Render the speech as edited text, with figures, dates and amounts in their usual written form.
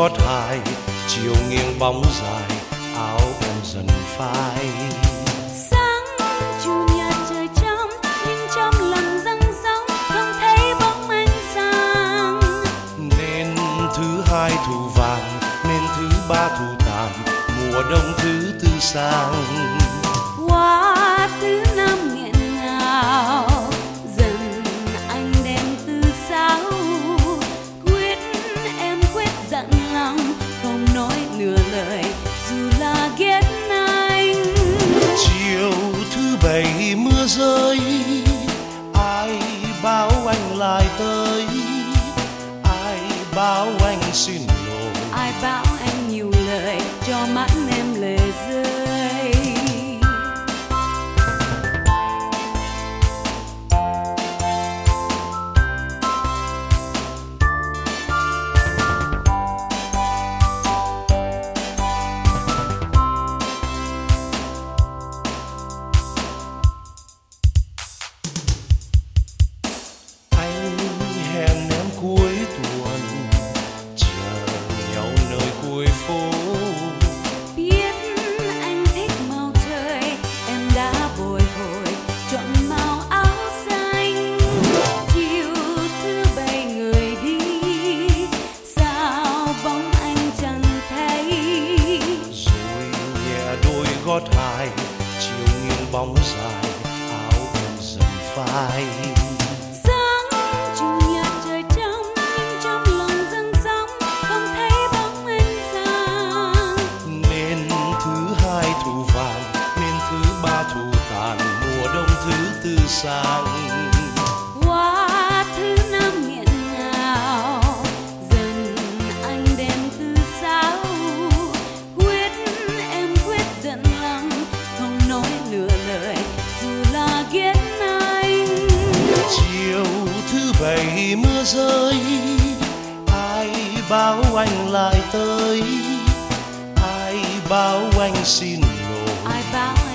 gót hài, chiều nghiêng bóng dài, áo em dần phai. Sáng chủ nhật trời trong, nhưng trong lòng răng róc không thấy bóng anh sang. Nên thứ hai thu vàng, nên thứ ba thu tàn, mùa đông thứ tư sang. Qua thứ năm nghẹn ngào, dần anh đem thứ sáu. Quyết em quyết giận lòng, không nói nửa lời dù là ghét anh. Chiều thứ bảy mưa rơi, ai báo anh lại tới, ai báo anh xin lỗi, Ai bảo anh nhiều lời cho mắt em lệ rơi. anh hẹn em cuối tuần, chờ nhau nơi cuối phố. Biết anh thích màu trời, em đã bồi hồi chọn màu áo xanh. Chiều thứ bảy người đi, sao bóng anh chẳng thấy. Rồi nhẹ đôi gót hài, chiều nghiêng bóng dài, áo em dần phai. Sáng chủ nhật trời trong, nhưng trong lòng dâng sóng không thấy bóng anh sang. Nên thứ hai thu vàng, nên thứ ba thu tàn, mùa đông thứ tư sang. Qua thứ năm nghẹn ngào, dần anh đem thứ sáu. Quyết em quyết giận lòng, không nói nửa lời dù là ghét anh. Chiều thứ bảy mưa rơi, ai báo anh lại tới, ai báo anh xin lỗi, Ai bảo